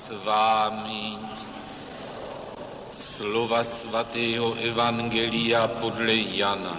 s vámi. Slova svatého evangelia podle Jana.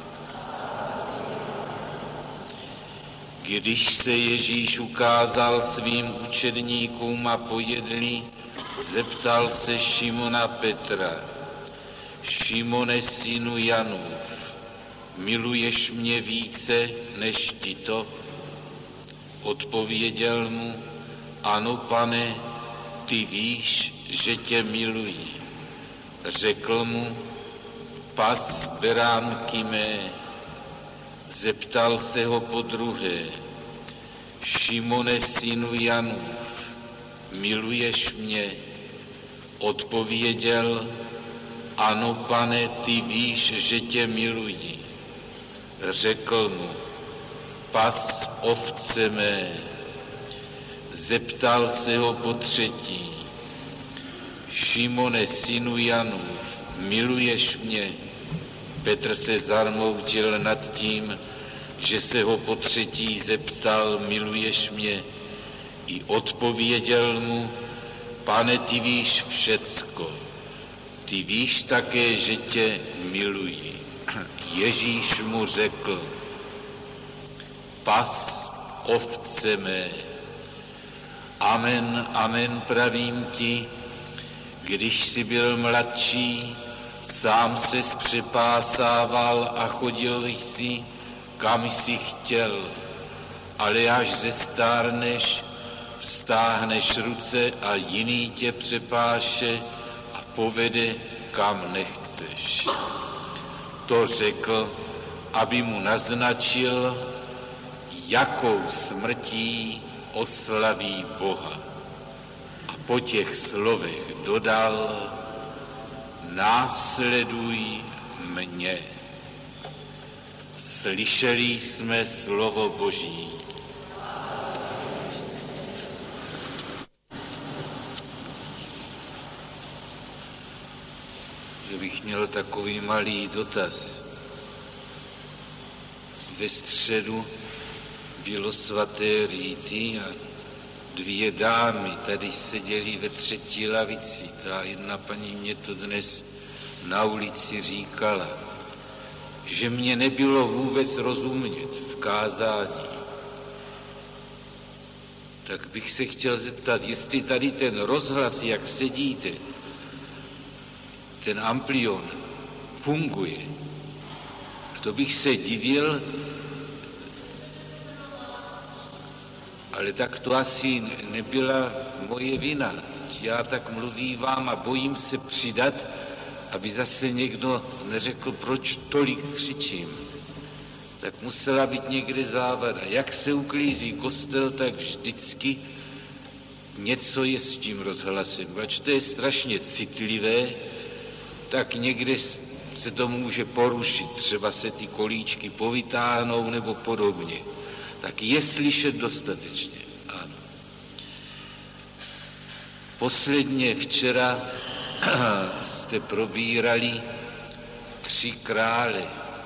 Když se Ježíš ukázal svým učedníkům a pojedli, zeptal se Šimona Petra: Šimone, synu Janův, miluješ mě více než tito? Odpověděl mu: Ano, Pane, ty víš, že tě miluji. Řekl mu: Pas beránky mé. Zeptal se ho podruhé: Šimone, synu Janův, miluješ mě? Odpověděl: Ano, Pane, ty víš, že tě miluji. Řekl mu: Pas ovce mé. Zeptal se ho potřetí: Šimone, synu Janův, miluješ mě? Petr se zarmoutil nad tím, že se ho potřetí zeptal: miluješ mě? I odpověděl mu: Pane, ty víš všecko. Ty víš také, že tě miluji. Ježíš mu řekl: Pas ovce mé. Amen, amen, pravím ti, když jsi byl mladší, sám se zpřepásával a chodil jsi, kam jsi chtěl, ale až zestárneš, vztáhneš ruce a jiný tě přepáše a povede, kam nechceš. To řekl, aby mu naznačil, jakou smrtí oslaví Boha. A po těch slovech dodal: Následuj mě. Slyšeli jsme slovo Boží. Já bych měl takový malý dotaz. Ve středu bylo svaté rýty a dvě dámy tady seděly ve třetí lavici. Ta jedna paní mě to dnes na ulici říkala, že mě nebylo vůbec rozumět v kázání. Tak bych se chtěl zeptat, jestli tady ten rozhlas, jak sedíte, ten amplion, funguje. To bych se divil, ale tak to asi nebyla moje vina. Já tak mluvím a bojím se přidat, aby zase někdo neřekl, proč tolik křičím. Tak musela být někde závada. Jak se uklízí kostel, tak vždycky něco je s tím rozhlasem. Ač to je strašně citlivé, tak někde se to může porušit. Třeba se ty kolíčky povytáhnou nebo podobně. Tak je slyšet dostatečně. Ano. Posledně včera jste probírali 3 krále,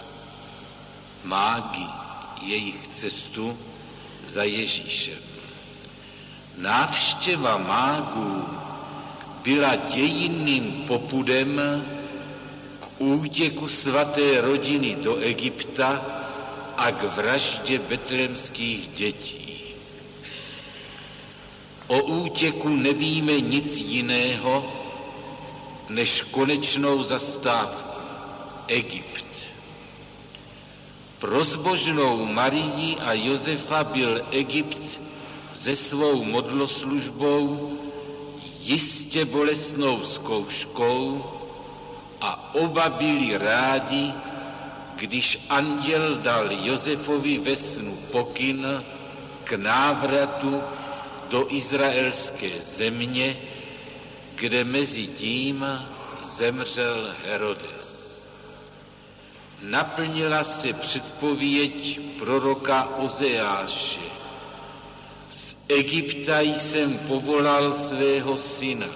mágy, jejich cestu za Ježíšem. Návštěva mágů byla dějinným popudem k útěku svaté rodiny do Egypta a k vraždě betlémských dětí. O útěku nevíme nic jiného, než konečnou zastávku Egypt. Pro zbožnou Marii a Josefa byl Egypt se svou modloslužbou jistě bolestnou zkouškou a oba byli rádi, když anděl dal Josefovi ve snu pokyn k návratu do izraelské země, kde mezi tím zemřel Herodes. Naplnila se předpověď proroka Ozeáše: Z Egypta jsem povolal svého syna.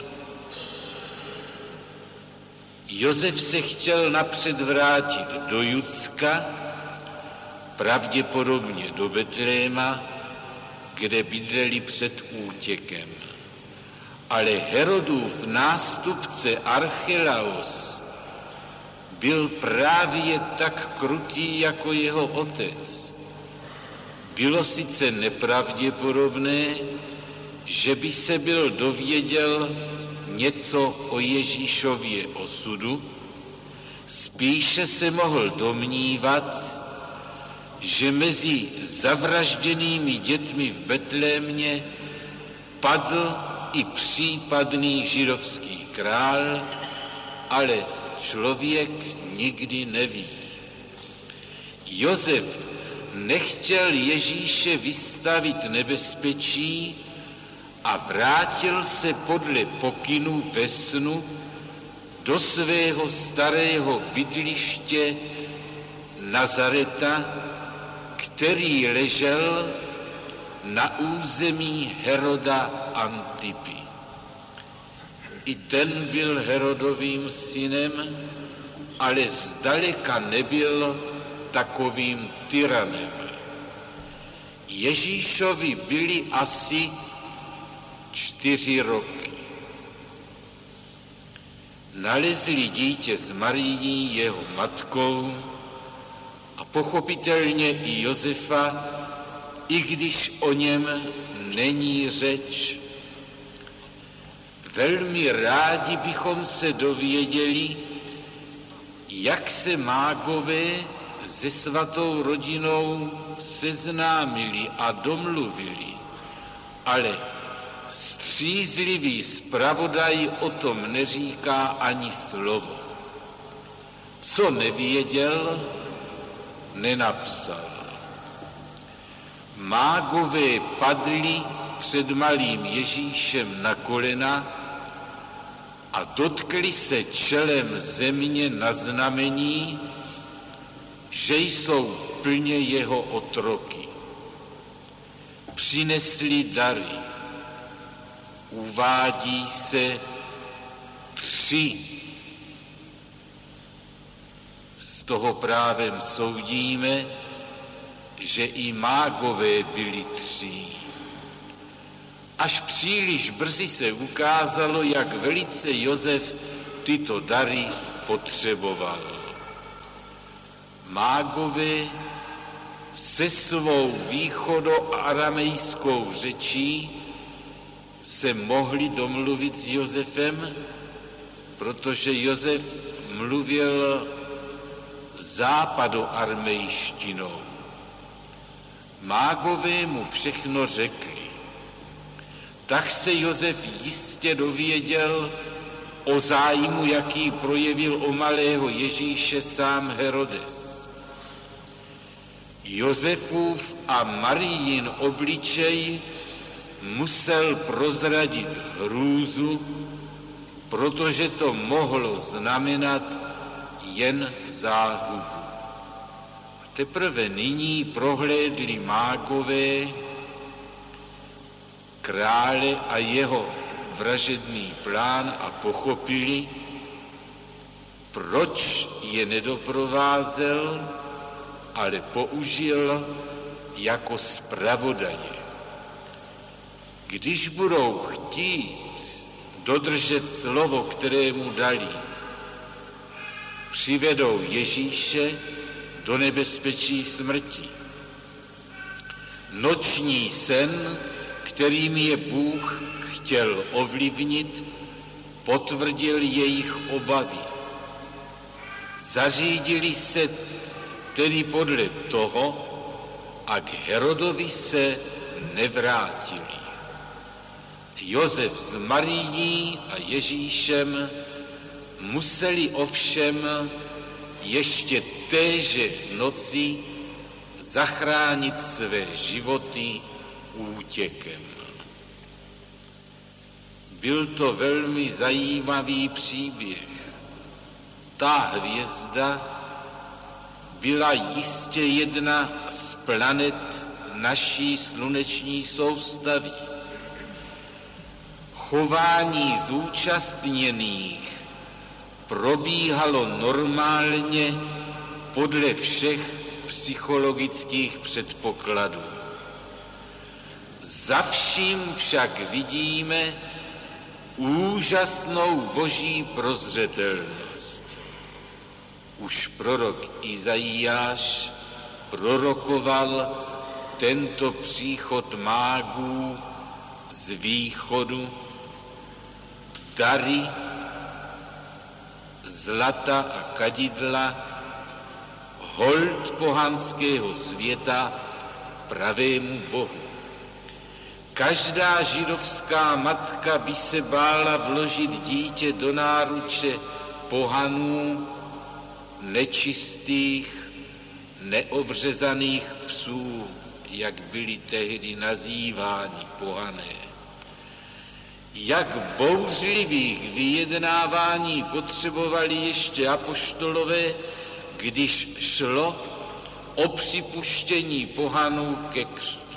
Josef se chtěl napřed vrátit do Judska, pravděpodobně do Betléma, kde bydleli před útěkem. Ale Herodův nástupce Archelaos byl právě tak krutý jako jeho otec. Bylo sice nepravděpodobné, že by se byl dověděl něco o Ježíšově osudu, spíše se mohl domnívat, že mezi zavražděnými dětmi v Betlémě padl i případný židovský král, ale člověk nikdy neví. Josef nechtěl Ježíše vystavit nebezpečí a vrátil se podle pokynu ve snu do svého starého bydliště Nazareta, který ležel na území Heroda Antipy. I ten byl Herodovým synem, ale zdaleka nebyl takovým tyranem. Ježíšovi byly asi 4 roky. Nalezli dítě s Marií, jeho matkou, a pochopitelně i Josefa, i když o něm není řeč. Velmi rádi bychom se dověděli, jak se mágové se svatou rodinou seznámili a domluvili, ale střízlivý zpravodaj o tom neříká ani slovo. Co nevěděl, nenapsal. Mágové padli před malým Ježíšem na kolena a dotkli se čelem země na znamení, že jsou plně jeho otroky. Přinesli dary. Uvádí se 3. Z toho právem soudíme, že i mágové byli 3. Až příliš brzy se ukázalo, jak velice Josef tyto dary potřeboval. Mágové se svou východoaramejskou řečí se mohli domluvit s Josefem, protože Josef mluvil západoarmejštinou. Mágové mu všechno řekli. Tak se Josef jistě dověděl o zájmu, jaký projevil o malého Ježíše sám Herodes. Josefův a Marijin obličej musel prozradit hrůzu, protože to mohlo znamenat jen záhubu. Teprve nyní prohlédli mágové krále a jeho vražedný plán a pochopili, proč je nedoprovázel, ale použil jako zpravodaje. Když budou chtít dodržet slovo, které mu dali, přivedou Ježíše do nebezpečí smrti. Noční sen, kterým je Bůh chtěl ovlivnit, potvrdil jejich obavy. Zařídili se tedy podle toho a k Herodovi se nevrátili. Josef s Marií a Ježíšem museli ovšem ještě téže noci zachránit své životy útěkem. Byl to velmi zajímavý příběh. Ta hvězda byla jistě jedna z planet naší sluneční soustavy. Chování zúčastněných probíhalo normálně podle všech psychologických předpokladů. Za vším však vidíme, úžasnou boží prozřetelnost. Už prorok Izajáš prorokoval tento příchod mágů z východu, dary, zlata a kadidla, hold pohanského světa pravému Bohu. Každá židovská matka by se bála vložit dítě do náruče pohanů, nečistých, neobřezaných psů, jak byli tehdy nazýváni pohané. Jak bouřlivých vyjednávání potřebovali ještě apoštolové, když šlo o připuštění pohanů ke křtu.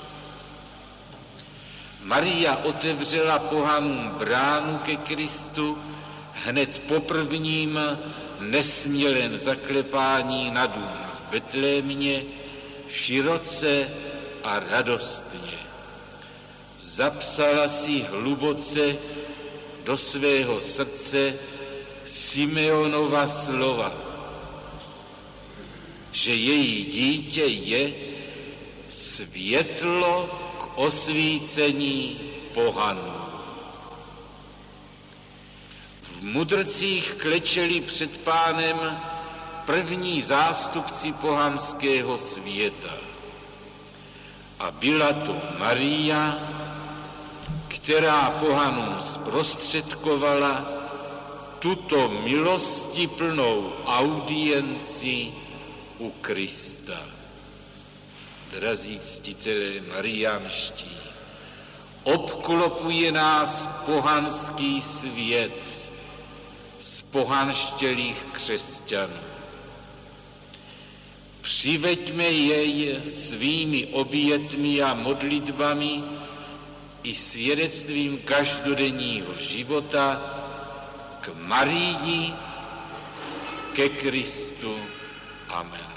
Maria otevřela pohanům bránu ke Kristu hned po prvním nesmělém zaklepání na dům v Betlémě, široce a radostně. Zapsala si hluboce do svého srdce Simeonova slova, že její dítě je světlo k osvícení pohanů. V mudrcích klečeli před Pánem první zástupci pohanského světa. A byla to Maria, která pohanům zprostředkovala tuto milostiplnou audienci u Krista. Drazí ctitelé mariánští, obklopuje nás pohanský svět z pohanštělých křesťanů. Přiveďme jej svými obětmi a modlitbami i svědectvím každodenního života k Marii, ke Kristu. Amen.